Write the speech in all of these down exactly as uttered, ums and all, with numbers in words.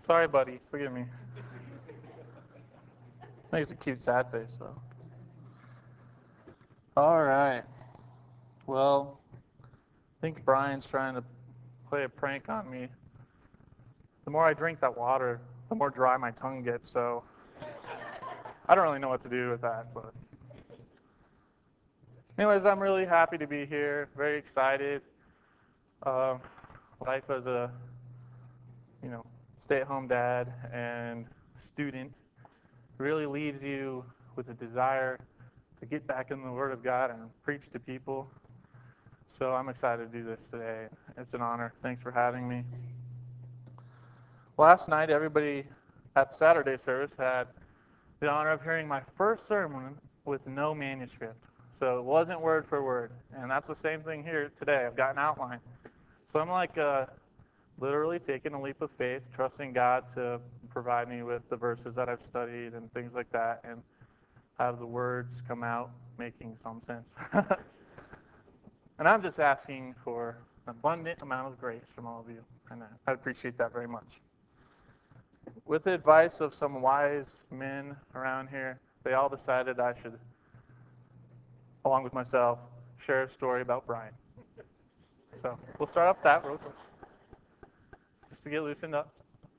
Sorry, buddy. Forgive me. Makes a cute sad face, though. All right. Well, I think Brian's trying to play a prank on me. The more I drink that water, the more dry my tongue gets, so I don't really know what to do with that. But anyways, I'm really happy to be here, very excited. Uh, life as a, you know, stay-at-home dad and student really leaves you with a desire to get back in the Word of God and preach to people. So I'm excited to do this today. It's an honor. Thanks for having me. Last night, everybody at the Saturday service had the honor of hearing my first sermon with no manuscript. So it wasn't word for word. And that's the same thing here today. I've got an outline. So I'm like uh, literally taking a leap of faith, trusting God to provide me with the verses that I've studied and things like that, and have the words come out making some sense. And I'm just asking for an abundant amount of grace from all of you, and I appreciate that very much. With the advice of some wise men around here, they all decided I should, along with myself, share a story about Brian. So we'll start off that real quick, just to get loosened up.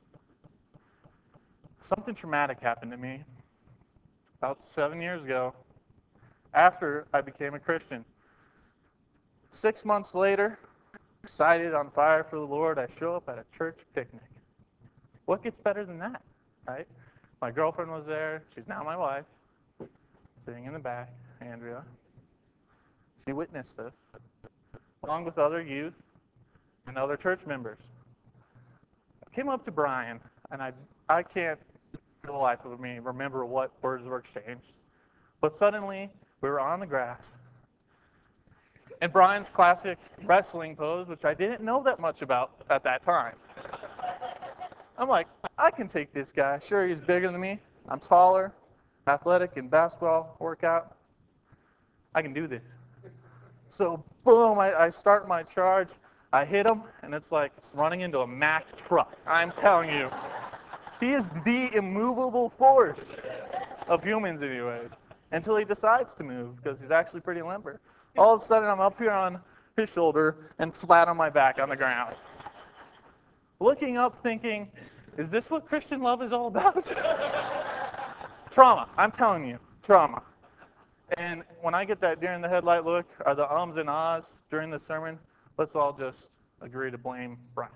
Something traumatic happened to me about seven years ago after I became a Christian. Six months later, excited, on fire for the Lord, I show up at a church picnic. What gets better than that, right? My girlfriend was there. She's now my wife, sitting in the back, Andrea. She witnessed this, along with other youth and other church members. I came up to Brian, and I, I can't, for the life of me, remember what words were exchanged. But suddenly, we were on the grass, and Brian's classic wrestling pose, which I didn't know that much about at that time. I'm like, I can take this guy. Sure, he's bigger than me. I'm taller, athletic in basketball workout. I can do this. So, boom, I, I start my charge. I hit him, and it's like running into a Mack truck. I'm telling you. He is the immovable force of humans, anyways, until he decides to move, because he's actually pretty limber. All of a sudden, I'm up here on his shoulder and flat on my back on the ground. Looking up, thinking, is this what Christian love is all about? Trauma. I'm telling you, trauma. And when I get that deer in the headlight look, or the ums and ahs during the sermon, let's all just agree to blame Brian.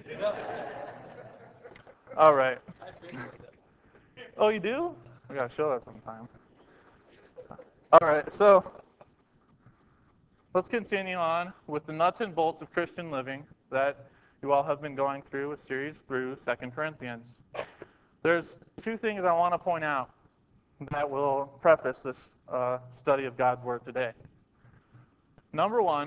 All right. Oh, you do? We gotta show that sometime. All right, so let's continue on with the nuts and bolts of Christian living that you all have been going through a series through Second Corinthians. There's two things I want to point out that will preface this uh, study of God's Word today. Number one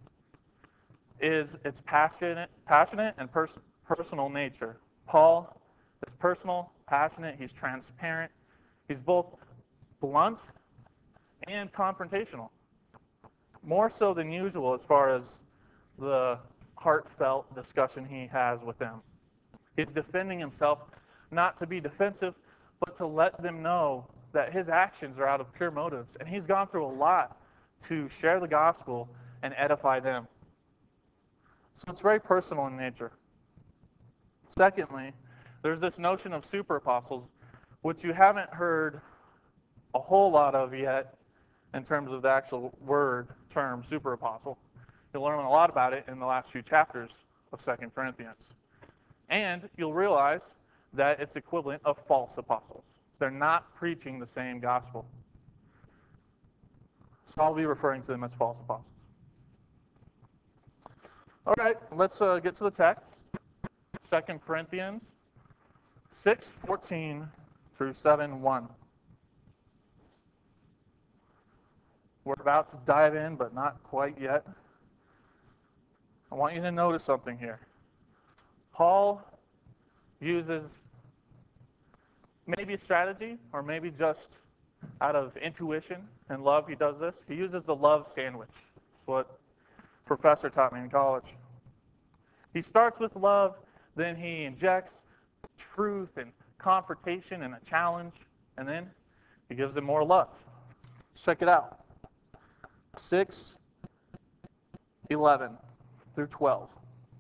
is its passionate, passionate and pers- personal nature. Paul is personal, passionate, he's transparent, he's both blunt and confrontational. More so than usual as far as the heartfelt discussion he has with them. He's defending himself not to be defensive, but to let them know that his actions are out of pure motives. And he's gone through a lot to share the gospel and edify them. So it's very personal in nature. Secondly, there's this notion of super apostles, which you haven't heard a whole lot of yet in terms of the actual word term super apostle. You'll learn a lot about it in the last few chapters of Second Corinthians. And you'll realize that it's equivalent of false apostles. They're not preaching the same gospel. So I'll be referring to them as false apostles. All right, let's uh, get to the text. Second Corinthians six fourteen through seven one. We're about to dive in, but not quite yet. I want you to notice something here. Paul uses maybe a strategy, or maybe just out of intuition and love he does this. He uses the love sandwich. It's what a professor taught me in college. He starts with love, then he injects truth and confrontation and a challenge, and then he gives them more love. Check it out. six, eleven through twelve.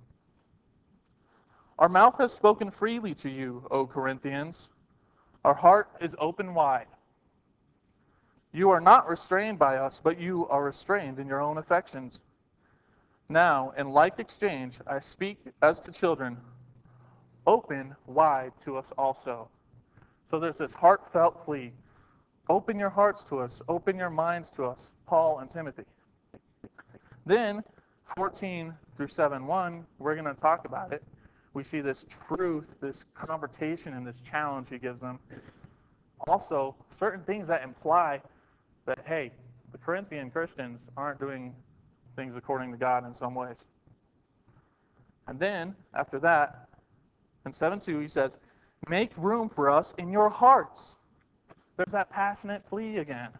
Our mouth has spoken freely to you, O Corinthians. Our heart is open wide. You are not restrained by us, but you are restrained in your own affections. Now, in like exchange, I speak as to children, open wide to us also. So there's this heartfelt plea. Open your hearts to us. Open your minds to us, Paul and Timothy. Then, fourteen through seven one, we're going to talk about it. We see this truth, this confrontation, and this challenge he gives them. Also, certain things that imply that, hey, the Corinthian Christians aren't doing things according to God in some ways. And then, after that, in seven two, he says, make room for us in your hearts. There's that passionate plea again.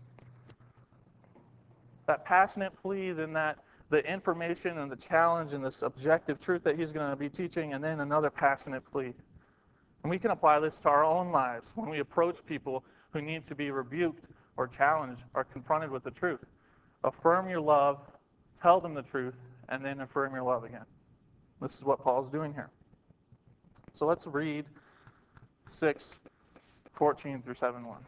That passionate plea, then that the information and the challenge and this objective truth that he's going to be teaching, and then another passionate plea. And we can apply this to our own lives when we approach people who need to be rebuked or challenged or confronted with the truth. Affirm your love, tell them the truth, and then affirm your love again. This is what Paul's doing here. So let's read six, fourteen through seven one.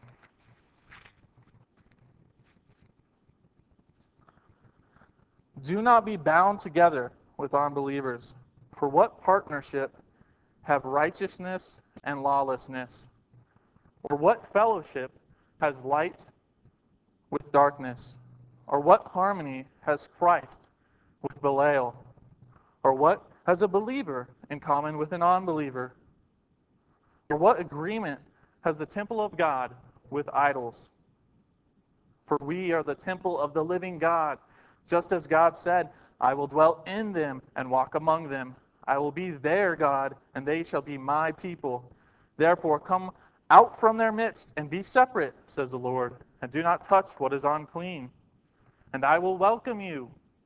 Do not be bound together with unbelievers. For what partnership have righteousness and lawlessness? Or what fellowship has light with darkness? Or what harmony has Christ with Belial? Or what has a believer in common with an unbeliever? Or what agreement has the temple of God with idols? For we are the temple of the living God. Just as God said, I will dwell in them and walk among them. I will be their God, and they shall be my people. Therefore, come out from their midst and be separate, says the Lord, and do not touch what is unclean. And I will welcome you.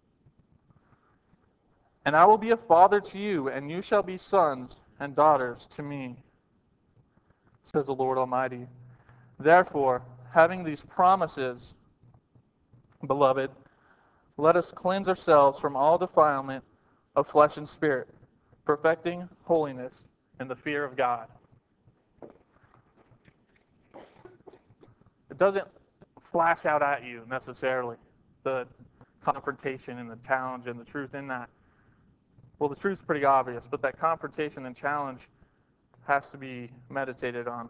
And I will be a father to you, and you shall be sons and daughters to me, says the Lord Almighty. Therefore, having these promises, beloved, let us cleanse ourselves from all defilement of flesh and spirit, perfecting holiness in the fear of God. It doesn't flash out at you necessarily, the confrontation and the challenge and the truth in that. Well, the truth's pretty obvious, but that confrontation and challenge has to be meditated on.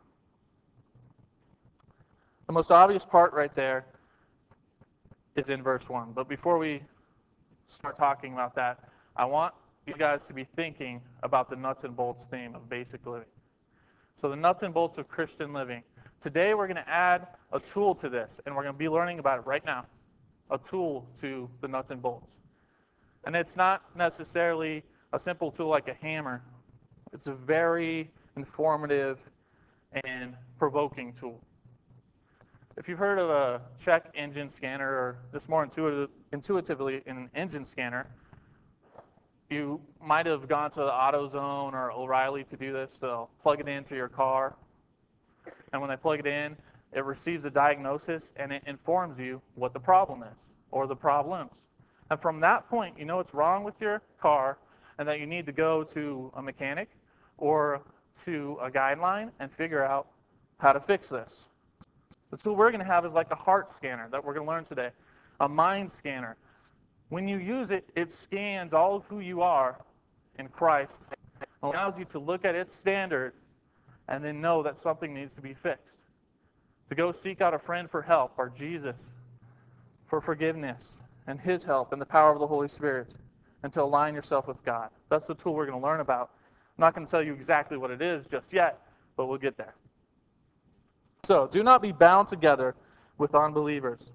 The most obvious part right there is in verse one. But before we start talking about that, I want you guys to be thinking about the nuts and bolts theme of basic living. So the nuts and bolts of Christian living. Today we're going to add a tool to this, and we're going to be learning about it right now. A tool to the nuts and bolts. And it's not necessarily a simple tool like a hammer. It's a very informative and provoking tool. If you've heard of a check engine scanner, or just more intuitive, intuitively an engine scanner, you might have gone to AutoZone or O'Reilly to do this. They'll plug it into your car, and when they plug it in, it receives a diagnosis, and it informs you what the problem is, or the problems. And from that point, you know what's wrong with your car, and that you need to go to a mechanic or to a guideline and figure out how to fix this. The tool we're going to have is like a heart scanner that we're going to learn today, a mind scanner. When you use it, it scans all of who you are in Christ, allows you to look at its standard and then know that something needs to be fixed. To go seek out a friend for help, or Jesus for forgiveness and his help and the power of the Holy Spirit, and to align yourself with God. That's the tool we're going to learn about. I'm not going to tell you exactly what it is just yet, but we'll get there. So, do not be bound together with unbelievers.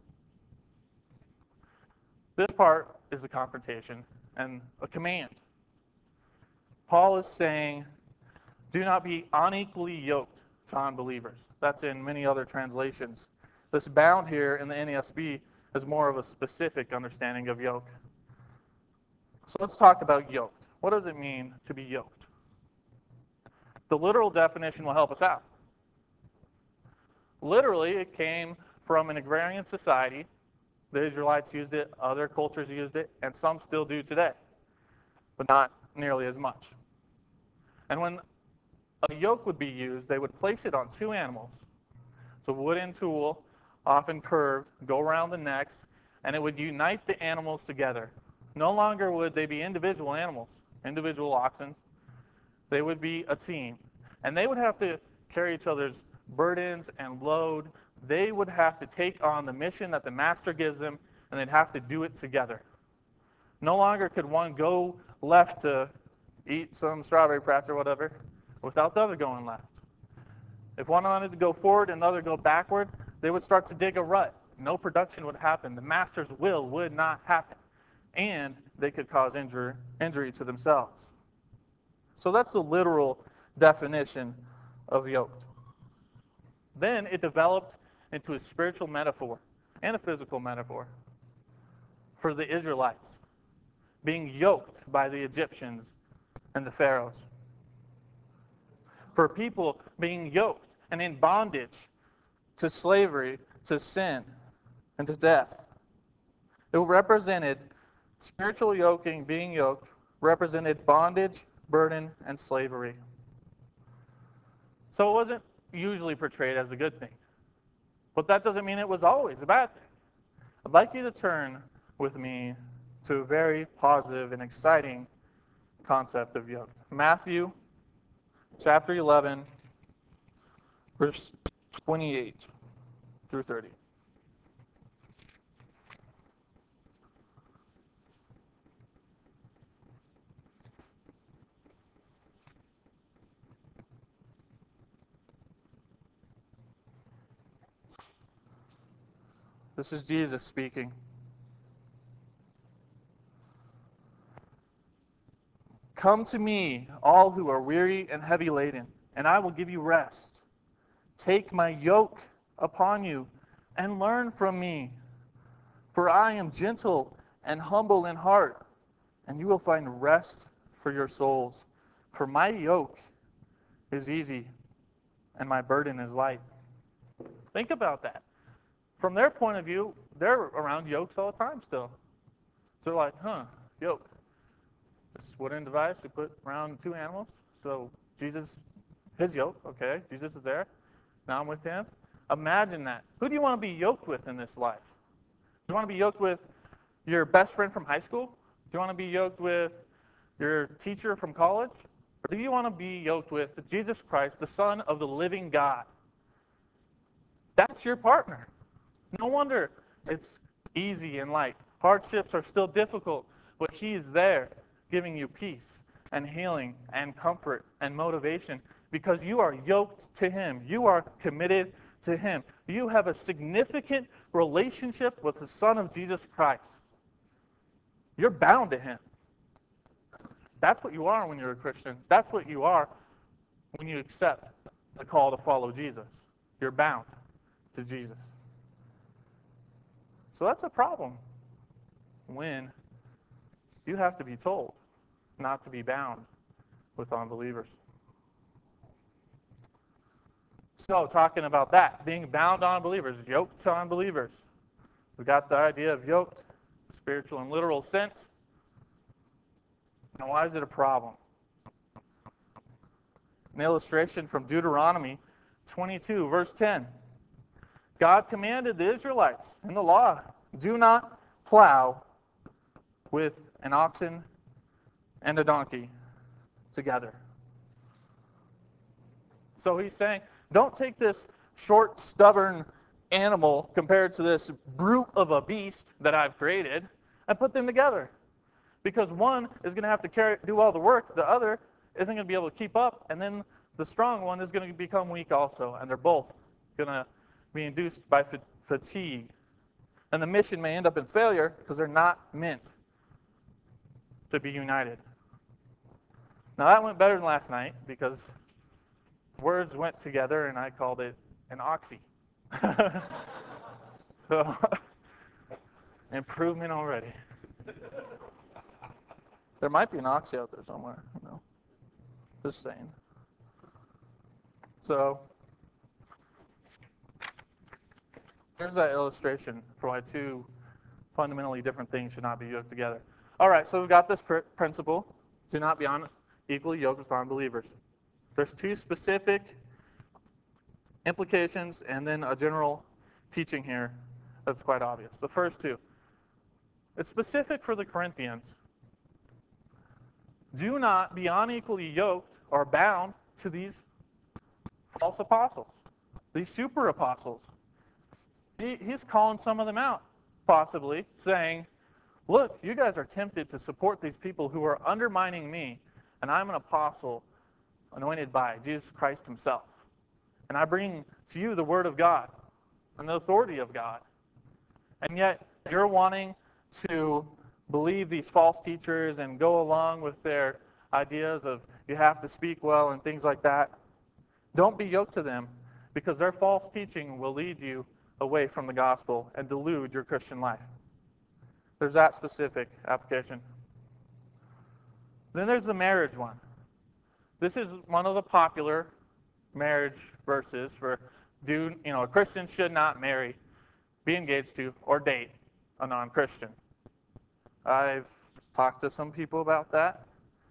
This part is a confrontation and a command. Paul is saying, do not be unequally yoked to unbelievers. That's in many other translations. This bound here in the N A S B is more of a specific understanding of yoke. So let's talk about yoked. What does it mean to be yoked? The literal definition will help us out. Literally, it came from an agrarian society. The Israelites used it, other cultures used it, and some still do today, but not nearly as much. And when a yoke would be used, they would place it on two animals. It's a wooden tool, often curved, go around the necks, and it would unite the animals together. No longer would they be individual animals, individual oxen. They would be a team. And they would have to carry each other's burdens and load. They would have to take on the mission that the master gives them, and they'd have to do it together. No longer could one go left to eat some strawberry patch or whatever without the other going left. If one wanted to go forward and the other go backward, they would start to dig a rut. No production would happen. The master's will would not happen. And they could cause injury, injury to themselves. So that's the literal definition of yoked. Then it developed into a spiritual metaphor and a physical metaphor for the Israelites being yoked by the Egyptians and the pharaohs. For people being yoked and in bondage to slavery, to sin, and to death. It represented spiritual yoking, being yoked, represented bondage, burden, and slavery. So it wasn't usually portrayed as a good thing. But that doesn't mean it was always a bad thing. I'd like you to turn with me to a very positive and exciting concept of yoke. Matthew chapter eleven, verse twenty-eight through thirty. This is Jesus speaking. Come to me, all who are weary and heavy laden, and I will give you rest. Take my yoke upon you and learn from me. For I am gentle and humble in heart, and you will find rest for your souls. For my yoke is easy and my burden is light. Think about that. From their point of view, they're around yokes all the time still. So they're like, huh, yoke. This wooden device we put around two animals. So Jesus, his yoke, okay, Jesus is there. Now I'm with him. Imagine that. Who do you want to be yoked with in this life? Do you want to be yoked with your best friend from high school? Do you want to be yoked with your teacher from college? Or do you want to be yoked with Jesus Christ, the Son of the living God? That's your partner. No wonder it's easy and light. Hardships are still difficult, but he is there giving you peace and healing and comfort and motivation because you are yoked to him. You are committed to him. You have a significant relationship with the Son of Jesus Christ. You're bound to him. That's what you are when you're a Christian. That's what you are when you accept the call to follow Jesus. You're bound to Jesus. So that's a problem when you have to be told not to be bound with unbelievers. So talking about that, being bound to unbelievers, yoked to unbelievers. We got the idea of yoked, spiritual and literal sense. Now why is it a problem? An illustration from Deuteronomy twenty-two, verse ten. God commanded the Israelites in the law, do not plow with an oxen and a donkey together. So he's saying, don't take this short, stubborn animal compared to this brute of a beast that I've created and put them together. Because one is going to have to carry, do all the work, the other isn't going to be able to keep up, and then the strong one is going to become weak also, and they're both going to be induced by fatigue. And the mission may end up in failure because they're not meant to be united. Now that went better than last night because words went together and I called it an oxy. So, improvement already. There might be an oxy out there somewhere, you know. Just saying. So there's that illustration for why two fundamentally different things should not be yoked together. All right, so we've got this pr- principle: do not be unequally yoked with unbelievers. There's two specific implications and then a general teaching here that's quite obvious. The first two, it's specific for the Corinthians. Do not be unequally yoked or bound to these false apostles, these super apostles. He, he's calling some of them out, possibly, saying, look, you guys are tempted to support these people who are undermining me, and I'm an apostle anointed by Jesus Christ himself. And I bring to you the word of God and the authority of God. And yet, you're wanting to believe these false teachers and go along with their ideas of you have to speak well and things like that. Don't be yoked to them, because their false teaching will lead you away from the gospel and delude your Christian life. There's that specific application. Then there's the marriage one. This is one of the popular marriage verses for do you know a Christian should not marry, be engaged to, or date a non-Christian. I've talked to some people about that,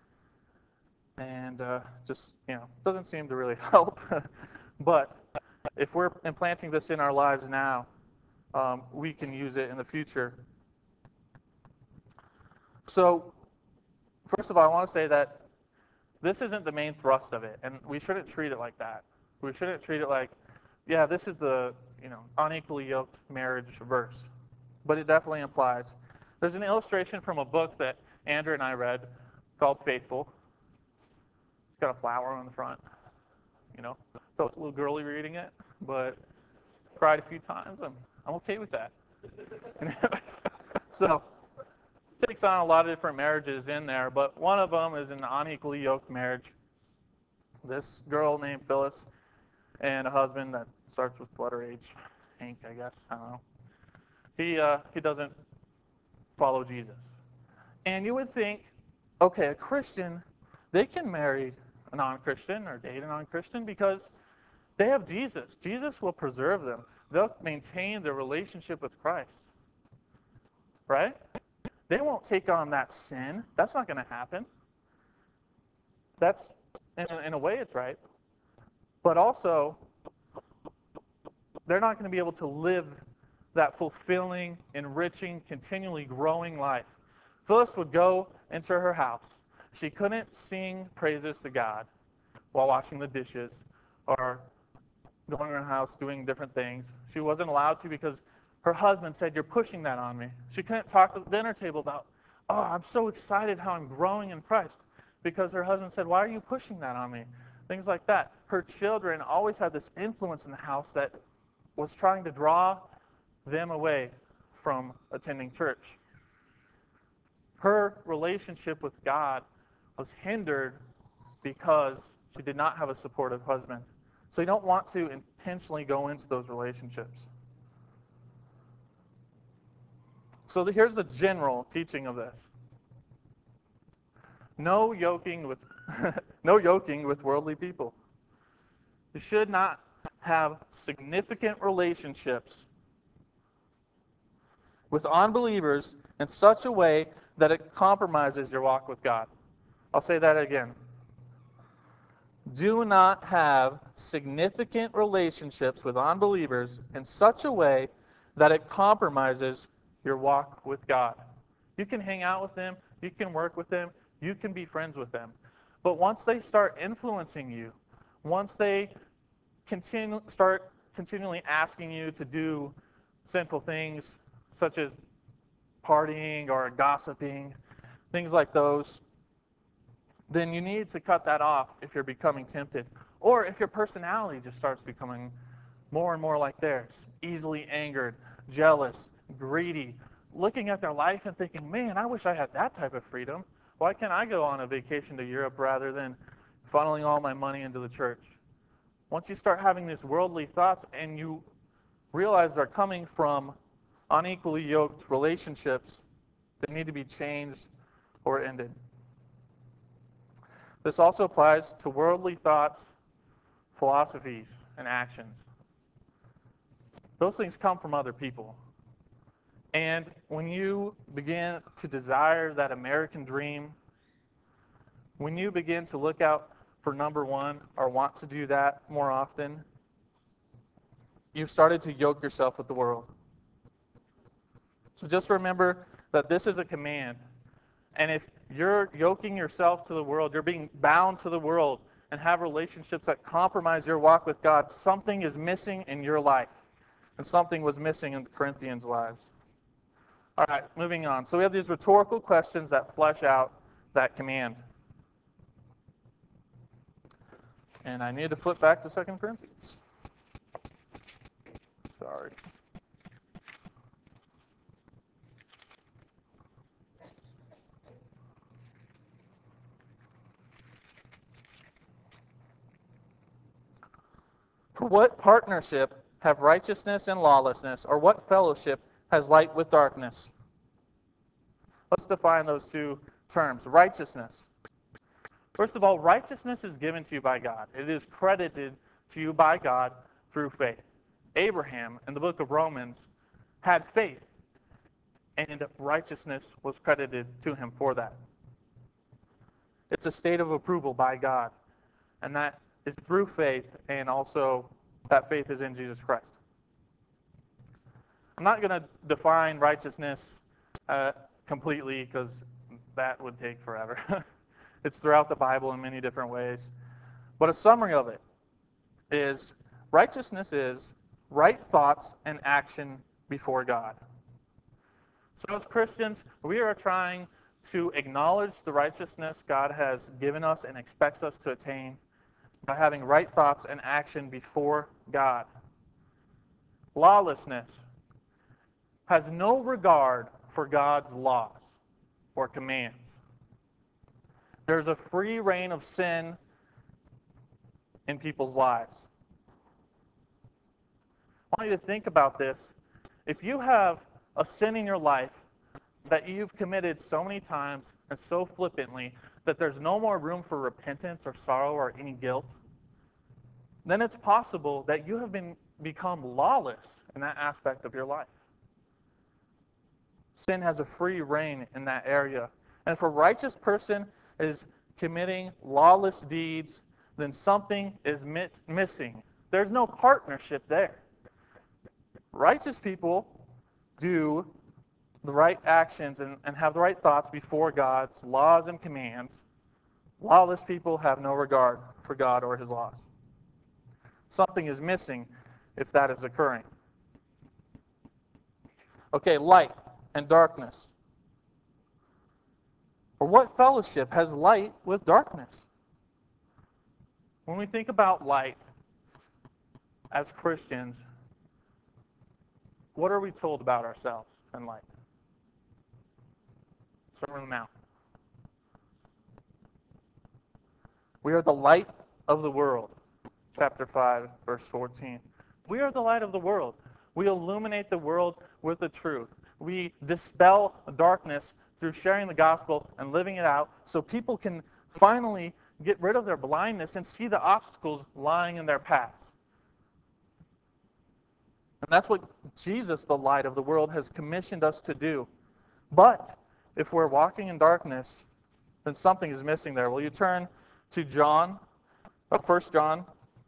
and uh, just you know doesn't seem to really help. But if we're implanting this in our lives now, um, we can use it in the future. So, first of all, I want to say that this isn't the main thrust of it, and we shouldn't treat it like that. We shouldn't treat it like, yeah, this is the you know unequally yoked marriage verse, but it definitely applies. There's an illustration from a book that Andrew and I read called Faithful. It's got a flower on the front. You know, felt a little girly reading it, but cried a few times. I'm I'm okay with that. So it takes on a lot of different marriages in there, but one of them is an unequally yoked marriage. This girl named Phyllis and a husband that starts with the letter H, Hank, I guess. I don't know. He uh, he doesn't follow Jesus, and you would think, okay, a Christian, they can marry a non-Christian or date a non-Christian because they have Jesus. Jesus will preserve them. They'll maintain their relationship with Christ, right? They won't take on that sin. That's not going to happen. That's, in a, in a way, it's right. But also, they're not going to be able to live that fulfilling, enriching, continually growing life. Phyllis would go into her house. She couldn't sing praises to God while washing the dishes or going around the house doing different things. She wasn't allowed to because her husband said, you're pushing that on me. She couldn't talk at the dinner table about, oh, I'm so excited how I'm growing in Christ, because her husband said, why are you pushing that on me? Things like that. Her children always had this influence in the house that was trying to draw them away from attending church. Her relationship with God was hindered because she did not have a supportive husband. So you don't want to intentionally go into those relationships. So the, here's the general teaching of this. No yoking with no yoking with worldly people. You should not have significant relationships with unbelievers in such a way that it compromises your walk with God. I'll say that again. Do not have significant relationships with unbelievers in such a way that it compromises your walk with God. You can hang out with them, you can work with them, you can be friends with them. But once they start influencing you, once they continue, start continually asking you to do sinful things, such as partying or gossiping, things like those, then you need to cut that off if you're becoming tempted. Or if your personality just starts becoming more and more like theirs, easily angered, jealous, greedy, looking at their life and thinking, man, I wish I had that type of freedom. Why can't I go on a vacation to Europe rather than funneling all my money into the church? Once you start having these worldly thoughts and you realize they're coming from unequally yoked relationships, they need to be changed or ended. This also applies to worldly thoughts philosophies, and actions. Those things come from other people. And when you begin to desire that American dream, when you begin to look out for number one or want to do that more often, you've started to yoke yourself with the world. So just remember that this is a command. And if you're yoking yourself to the world, you're being bound to the world and have relationships that compromise your walk with God, something is missing in your life. And something was missing in the Corinthians' lives. All right, moving on. So we have these rhetorical questions that flesh out that command. And I need to flip back to Second Corinthians. Sorry. For what partnership have righteousness and lawlessness, or what fellowship has light with darkness? Let's define those two terms. Righteousness. First of all, righteousness is given to you by God. It is credited to you by God through faith. Abraham, in the book of Romans, had faith, and righteousness was credited to him for that. It's a state of approval by God, and that is through faith, and also that faith is in Jesus Christ. I'm not going to define righteousness uh, completely because that would take forever. It's throughout the Bible in many different ways. But a summary of it is righteousness is right thoughts and action before God. So as Christians, we are trying to acknowledge the righteousness God has given us and expects us to attain by having right thoughts and action before God. Lawlessness has no regard for God's laws or commands. There's a free reign of sin in people's lives. I want you to think about this. If you have a sin in your life that you've committed so many times and so flippantly that there's no more room for repentance or sorrow or any guilt, then it's possible that you have been become lawless in that aspect of your life. Sin has a free reign in that area. And if a righteous person is committing lawless deeds, then something is mit- missing. There's no partnership there. Righteous people do the right actions and, and have the right thoughts before God's laws and commands. Lawless people have no regard for God or his laws. Something is missing if that is occurring. Okay, light and darkness. Or what fellowship has light with darkness? When we think about light as Christians, what are we told about ourselves in light? Sermon on the Mount. We are the light of the world. Chapter five, verse fourteen. We are the light of the world. We illuminate the world with the truth. We dispel darkness through sharing the gospel and living it out so people can finally get rid of their blindness and see the obstacles lying in their paths. And that's what Jesus, the light of the world, has commissioned us to do. But if we're walking in darkness, then something is missing there. Will you turn to John, uh, First John,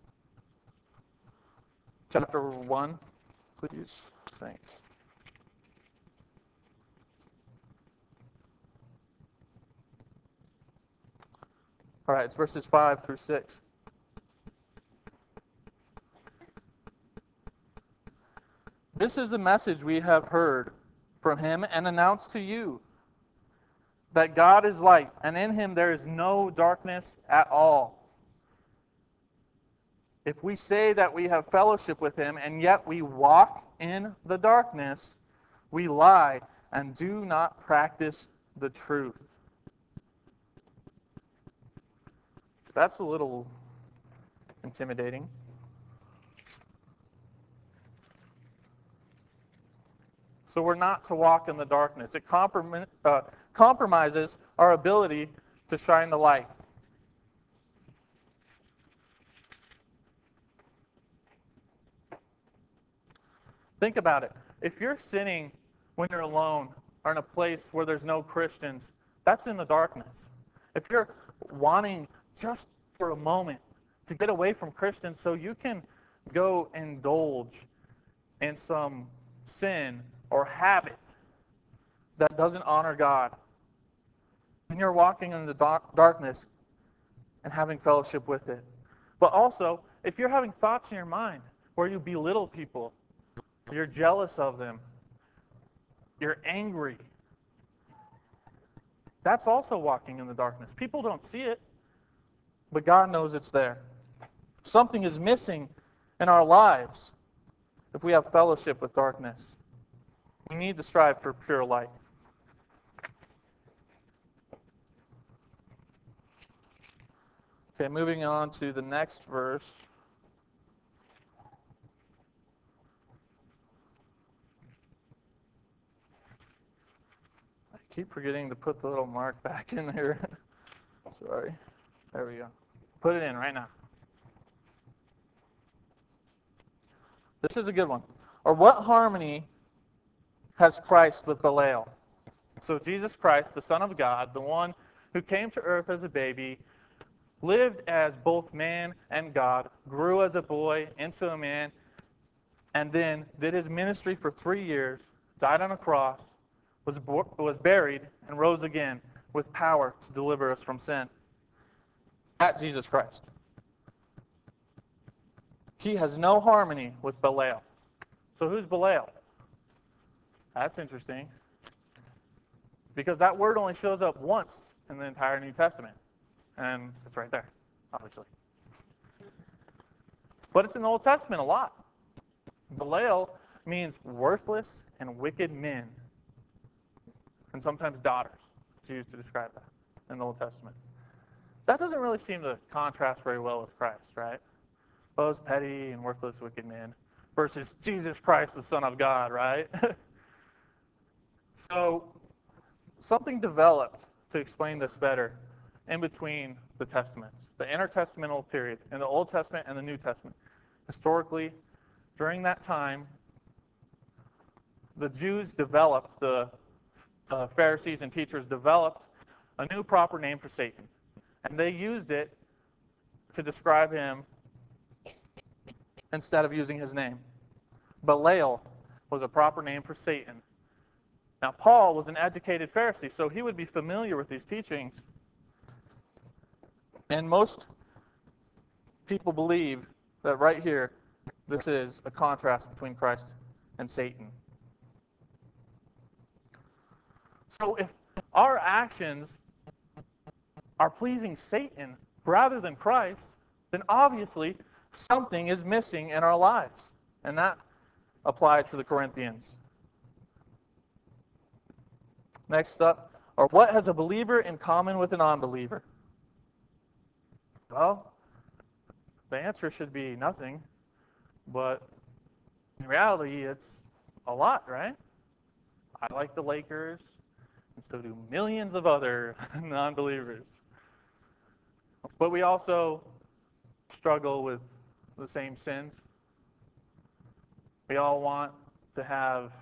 chapter one, please? Thanks. All right, it's verses five through six. This is the message we have heard from him and announced to you, that God is light, and in him there is no darkness at all. If we say that we have fellowship with him, and yet we walk in the darkness, we lie and do not practice the truth. That's a little intimidating. So we're not to walk in the darkness. It comprom- uh, compromises our ability to shine the light. Think about it. If you're sinning when you're alone or in a place where there's no Christians, that's in the darkness. If you're wanting just for a moment to get away from Christians so you can go indulge in some sin or habit that doesn't honor God, then you're walking in the dark darkness and having fellowship with it. But also, if you're having thoughts in your mind where you belittle people, you're jealous of them, you're angry, that's also walking in the darkness. People don't see it, but God knows it's there. Something is missing in our lives if we have fellowship with darkness. We need to strive for pure light. Okay, moving on to the next verse. I keep forgetting to put the little mark back in there. Sorry. There we go. Put it in right now. This is a good one. Or what harmony has Christ with Belial? So Jesus Christ, the Son of God, the one who came to earth as a baby, lived as both man and God, grew as a boy into a man, and then did his ministry for three years, died on a cross, was, bo- was buried, and rose again with power to deliver us from sin. At Jesus Christ. He has no harmony with Belial. So who's Belial? That's interesting. Because that word only shows up once in the entire New Testament. And it's right there, obviously. But it's in the Old Testament a lot. Belial means worthless and wicked men. And sometimes daughters. It's used to describe that in the Old Testament. That doesn't really seem to contrast very well with Christ, right? Those petty and worthless wicked men versus Jesus Christ, the Son of God, right? So something developed to explain this better in between the Testaments, the intertestamental period, in the Old Testament and the New Testament. Historically, during that time, the Jews developed, the uh, Pharisees and teachers developed a new proper name for Satan. And they used it to describe him instead of using his name. Belial was a proper name for Satan. Now, Paul was an educated Pharisee, so he would be familiar with these teachings. And most people believe that right here, this is a contrast between Christ and Satan. So if our actions are pleasing Satan rather than Christ, then obviously something is missing in our lives. And that applied to the Corinthians. Next up, or what has a believer in common with an unbeliever? Well, the answer should be nothing, but in reality, it's a lot, right? I like the Lakers, and so do millions of other non-believers. But we also struggle with the same sins. We all want to have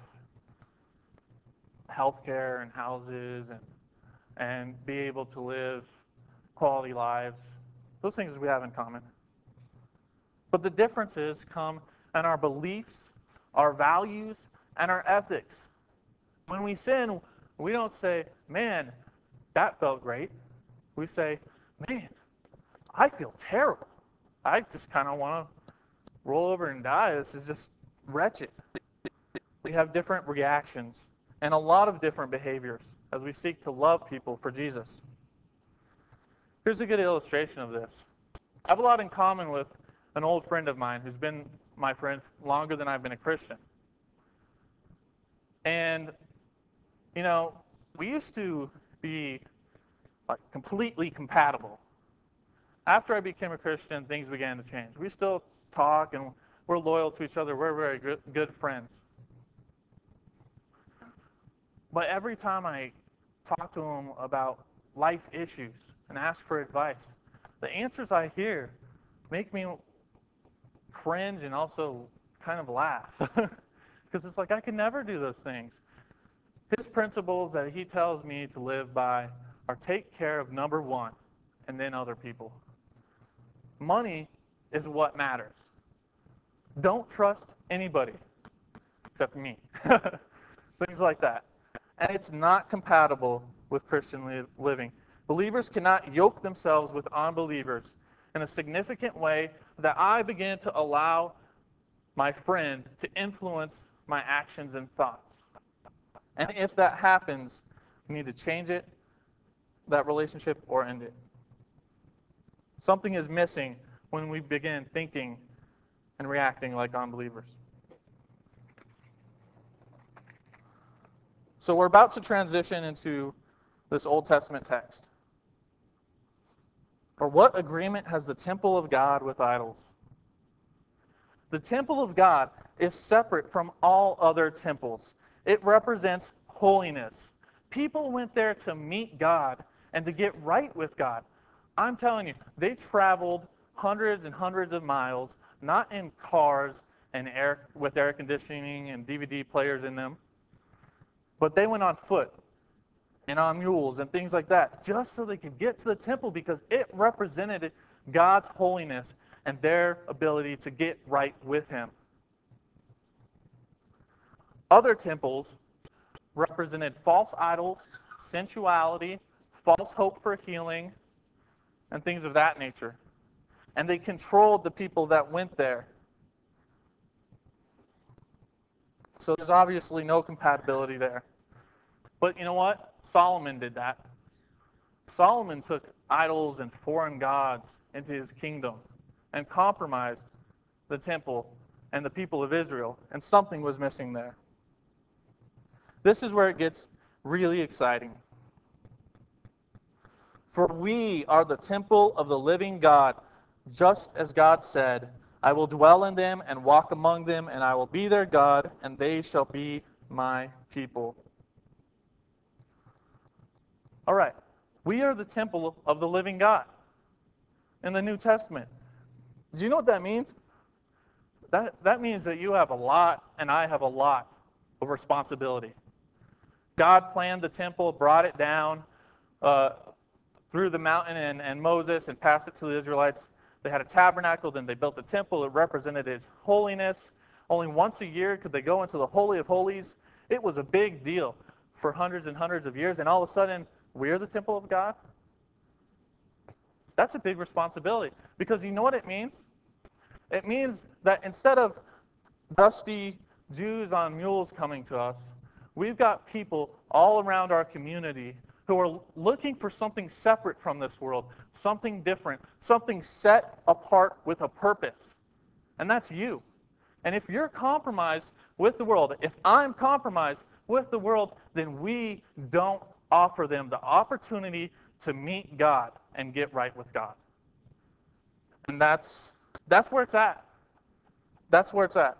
health care and houses and, and be able to live quality lives. Those things we have in common. But the differences come in our beliefs, our values, and our ethics. When we sin, we don't say, man, that felt great. We say, man, I feel terrible. I just kind of want to roll over and die. This is just wretched. We have different reactions and a lot of different behaviors as we seek to love people for Jesus. Here's a good illustration of this. I have a lot in common with an old friend of mine who's been my friend longer than I've been a Christian. And, you know, we used to be like completely compatible. After I became a Christian, things began to change. We still talk and we're loyal to each other. We're very good, good friends. But every time I talk to him about life issues and ask for advice, the answers I hear make me cringe and also kind of laugh. Because it's like, I can never do those things. His principles that he tells me to live by are take care of number one, and then other people. Money is what matters. Don't trust anybody except me. Things like that. And it's not compatible with Christian li- living. Believers cannot yoke themselves with unbelievers in a significant way that I begin to allow my friend to influence my actions and thoughts. And if that happens, we need to change it, that relationship, or end it. Something is missing when we begin thinking and reacting like unbelievers. So we're about to transition into this Old Testament text. For what agreement has the temple of God with idols? The temple of God is separate from all other temples. It represents holiness. People went there to meet God and to get right with God. I'm telling you, they traveled hundreds and hundreds of miles, not in cars and air with air conditioning and D V D players in them, but they went on foot and on mules and things like that, just so they could get to the temple because it represented God's holiness and their ability to get right with Him. Other temples represented false idols, sensuality, false hope for healing, and things of that nature. And they controlled the people that went there. So there's obviously no compatibility there. But you know what? Solomon did that. Solomon took idols and foreign gods into his kingdom and compromised the temple and the people of Israel, and something was missing there. This is where it gets really exciting. For we are the temple of the living God, just as God said, I will dwell in them and walk among them, and I will be their God, and they shall be my people. All right, we are the temple of the living God in the New Testament. Do you know what that means? That, that means that you have a lot, and I have a lot of responsibility. God planned the temple, brought it down uh, through the mountain and, and Moses, and passed it to the Israelites. They had a tabernacle, then they built the temple. It represented His holiness. Only once a year could they go into the Holy of Holies. It was a big deal for hundreds and hundreds of years, and all of a sudden, we're the temple of God? That's a big responsibility, because you know what it means? It means that instead of dusty Jews on mules coming to us, we've got people all around our community who are looking for something separate from this world, something different, something set apart with a purpose. And that's you. And if you're compromised with the world, if I'm compromised with the world, then we don't offer them the opportunity to meet God and get right with God. And that's that's where it's at. That's where it's at.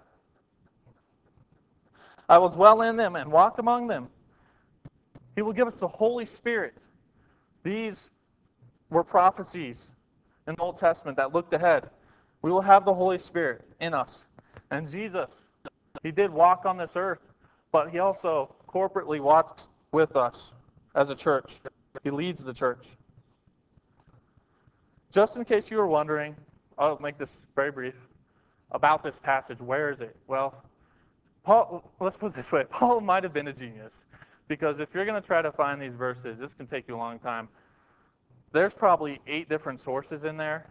I will dwell in them and walk among them. He will give us the Holy Spirit. These were prophecies in the Old Testament that looked ahead. We will have the Holy Spirit in us. And Jesus, He did walk on this earth, but He also corporately walks with us as a church. He leads the church. Just in case you were wondering, I'll make this very brief, about this passage. Where is it? Well, Paul, let's put it this way. Paul might have been a genius, because if you're going to try to find these verses, this can take you a long time. There's probably eight different sources in there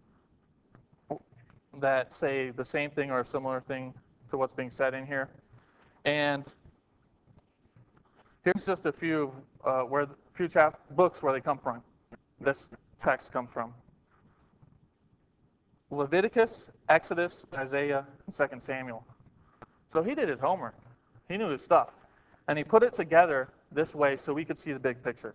that say the same thing or a similar thing to what's being said in here. And here's just a few uh, where few chap books where they come from. This text comes from Leviticus, Exodus, Isaiah, and Second Samuel. So he did his homework. He knew his stuff. And he put it together this way so we could see the big picture.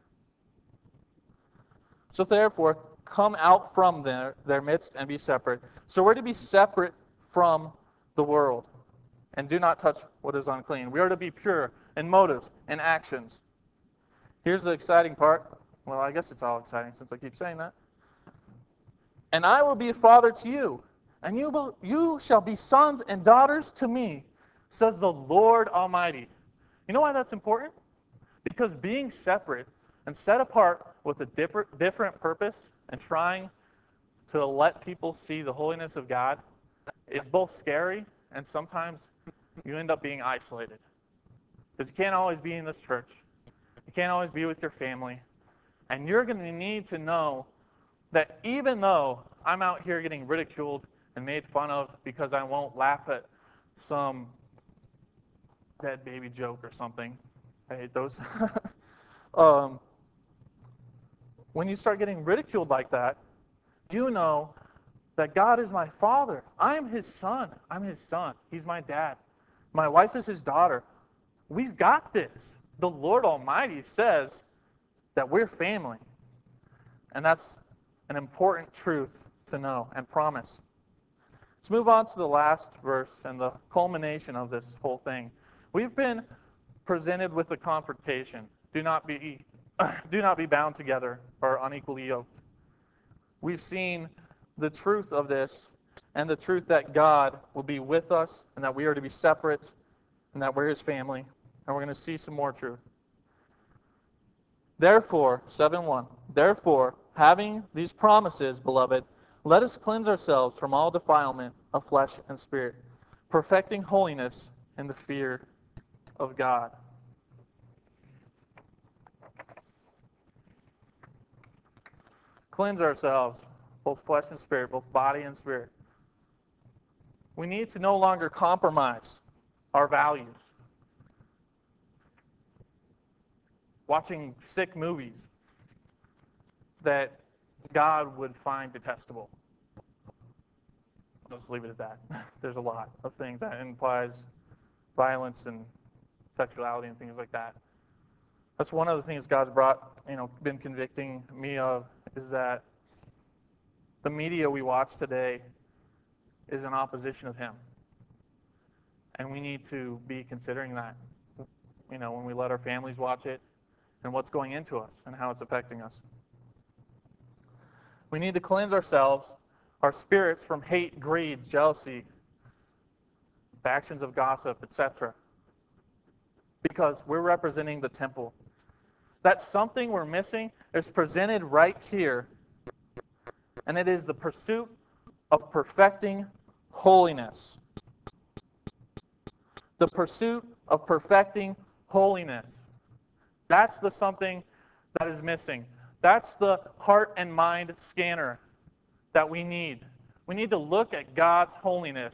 So therefore, come out from their, their midst and be separate. So we're to be separate from the world. And do not touch what is unclean. We are to be pure in motives and actions. Here's the exciting part. Well, I guess it's all exciting since I keep saying that. And I will be a father to you, and you, will, you shall be sons and daughters to me, says the Lord Almighty. You know why that's important? Because being separate and set apart with a different, different purpose and trying to let people see the holiness of God is both scary and sometimes you end up being isolated. Because you can't always be in this church. You can't always be with your family. And you're going to need to know that even though I'm out here getting ridiculed and made fun of because I won't laugh at some dead baby joke or something, I hate those. um, when you start getting ridiculed like that, you know that God is my Father. I'm His son. I'm His son. He's my dad. My wife is His daughter. We've got this. The Lord Almighty says that we're family. And that's an important truth to know and promise. Let's move on to the last verse and the culmination of this whole thing. We've been presented with the confrontation. Do not be, do not be bound together or unequally yoked. We've seen the truth of this and the truth that God will be with us and that we are to be separate and that we're His family. And we're going to see some more truth. Therefore, seven one, therefore, having these promises, beloved, let us cleanse ourselves from all defilement of flesh and spirit, perfecting holiness in the fear of God. Cleanse ourselves, both flesh and spirit, both body and spirit. We need to no longer compromise our values. Watching sick movies that God would find detestable. I'll just leave it at that. There's a lot of things that implies violence and sexuality and things like that. That's one of the things God's brought, you know, been convicting me of, is that the media we watch today is in opposition of Him. And we need to be considering that, you know, when we let our families watch it and what's going into us and how it's affecting us. We need to cleanse ourselves, our spirits, from hate, greed, jealousy, factions of gossip, et cetera. Because we're representing the temple. That something we're missing is presented right here, and it is the pursuit of perfecting holiness. The pursuit of perfecting holiness. That's the something that is missing. That's the heart and mind scanner that we need. We need to look at God's holiness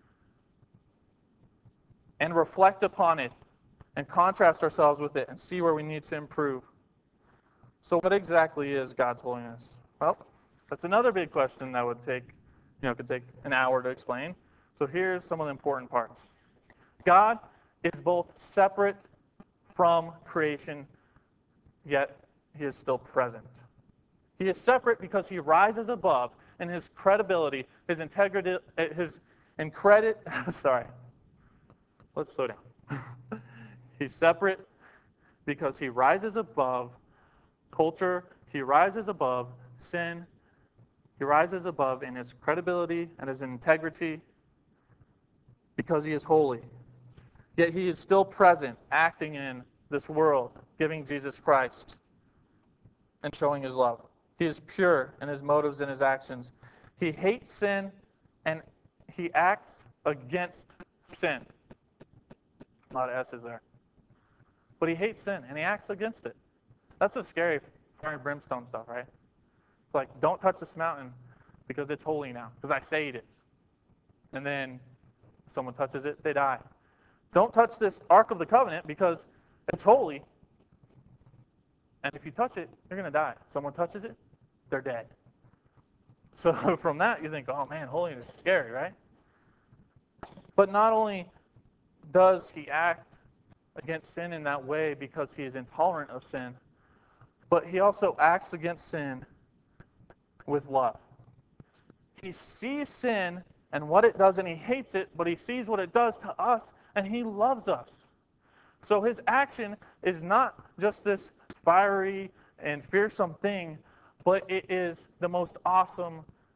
and reflect upon it and contrast ourselves with it and see where we need to improve. So what exactly is God's holiness? Well, that's another big question that would take, you know, could take an hour to explain. So here's some of the important parts. God is both separate from creation, yet He is still present. He is separate because He rises above, and His credibility, His integrity, His incredit. Sorry, let's slow down. He's separate because He rises above culture. He rises above sin. He rises above in His credibility and His integrity because He is holy. Yet He is still present, acting in this world, giving Jesus Christ and showing His love. He is pure in His motives and His actions. He hates sin and He acts against sin. A lot of S's there. But He hates sin and He acts against it. That's the scary fire and brimstone stuff, right? It's like, don't touch this mountain because it's holy now, because I say it is. And then someone touches it, they die. Don't touch this Ark of the Covenant because it's holy. And if you touch it, you're going to die. Someone touches it, they're dead. So from that, you think, oh man, holiness is scary, right? But not only does He act against sin in that way because He is intolerant of sin, but He also acts against sin with love. He sees sin and what it does, and He hates it, but He sees what it does to us, and He loves us. So His action is not just this fiery and fearsome thing, but it is the most awesome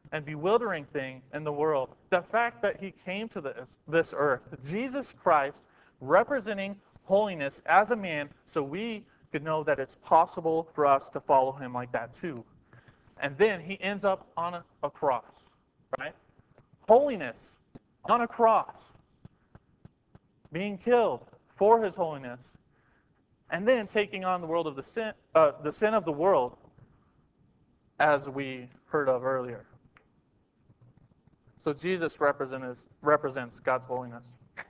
and bewildering thing in the world. The fact that he came to this, this earth, Jesus Christ, representing holiness as a man, so we could know that it's possible for us to follow him like that too. And then he ends up on a, a cross, right? Holiness on a cross, being killed for his holiness, and then taking on the world of the sin, uh, the sin of the world, as we heard of earlier. So Jesus represents represents God's holiness.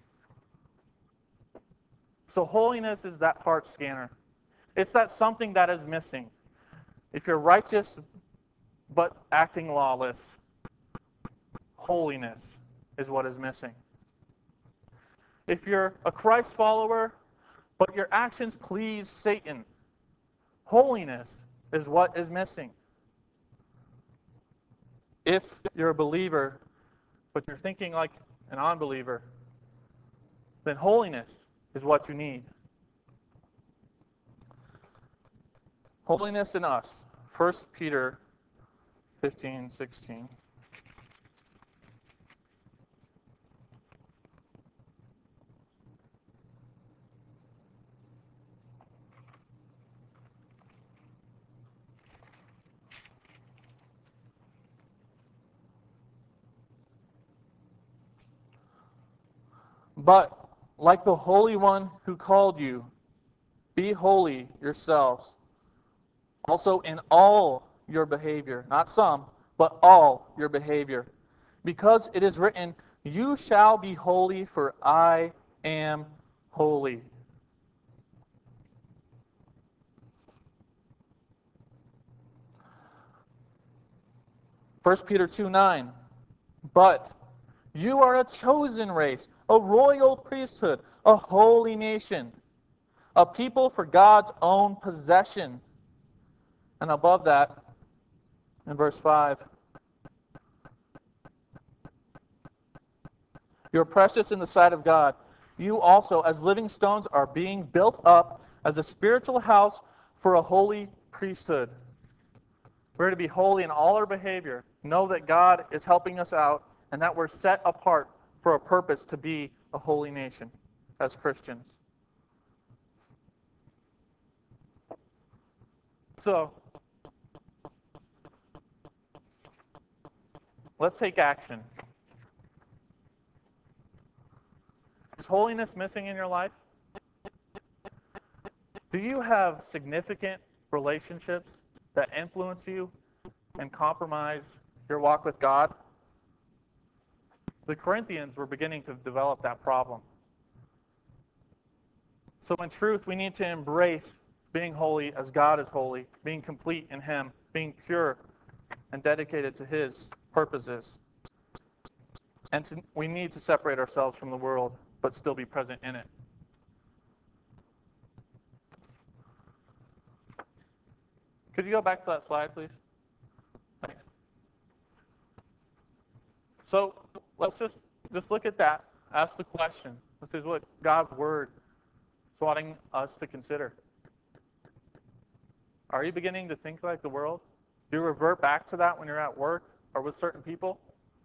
So holiness is that heart scanner. It's that something that is missing. If you're righteous but acting lawless, holiness is what is missing. If you're a Christ follower but your actions please Satan, holiness is what is missing. If you're a believer but you're thinking like an unbeliever, then holiness is what you need. Holiness in us. First Peter fifteen, sixteen. But like the Holy One who called you, be holy yourselves, also in all your behavior, not some, but all your behavior. Because it is written, you shall be holy, for I am holy. First Peter two nine. But you are a chosen race, a royal priesthood, a holy nation, a people for God's own possession. And above that, in verse five, you're precious in the sight of God. You also, as living stones, are being built up as a spiritual house for a holy priesthood. We're to be holy in all our behavior. Know that God is helping us out and that we're set apart for a purpose to be a holy nation as Christians. So, let's take action. Is holiness missing in your life? Do you have significant relationships that influence you and compromise your walk with God? The Corinthians were beginning to develop that problem. So in truth, we need to embrace being holy as God is holy, being complete in Him, being pure and dedicated to His purposes. And to, we need to separate ourselves from the world, but still be present in it. Could you go back to that slide, please? Thanks. So let's just, just look at that. Ask the question. This is what God's Word is wanting us to consider. Are you beginning to think like the world? Do you revert back to that when you're at work or with certain people?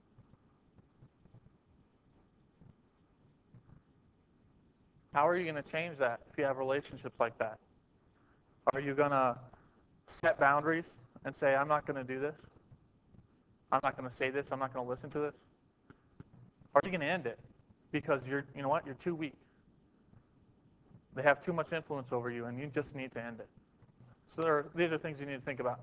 How are you going to change that if you have relationships like that? Are you going to set boundaries and say, I'm not going to do this? I'm not going to say this. I'm not going to listen to this? Or are you going to end it because you're, you know what, you're too weak? They have too much influence over you and you just need to end it. So there are, these are things you need to think about.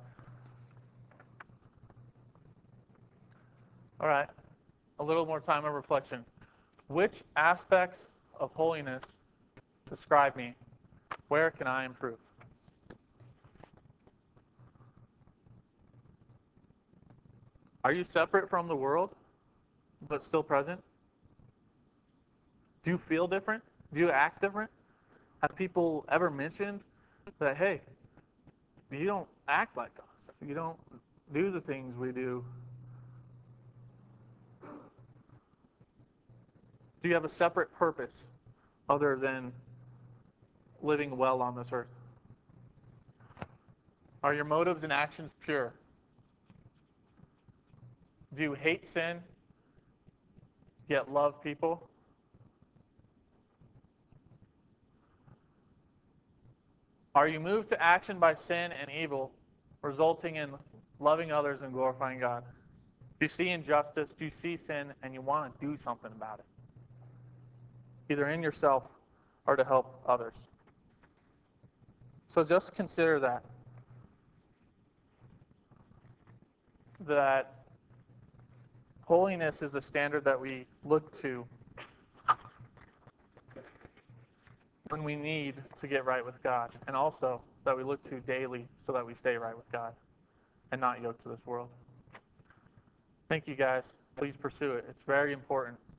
All right, a little more time of reflection. Which aspects of holiness describe me? Where can I improve? Are you separate from the world, but still present? Do you feel different? Do you act different? Have people ever mentioned that, hey, you don't act like us. You don't do the things we do. Do you have a separate purpose other than living well on this earth? Are your motives and actions pure? Do you hate sin, yet love people? Are you moved to action by sin and evil, resulting in loving others and glorifying God? Do you see injustice? Do you see sin and you want to do something about it? Either in yourself or to help others. So just consider that. That holiness is a standard that we look to when we need to get right with God, and also that we look to daily so that we stay right with God and not yoked to this world. Thank you guys. Please pursue it. It's very important.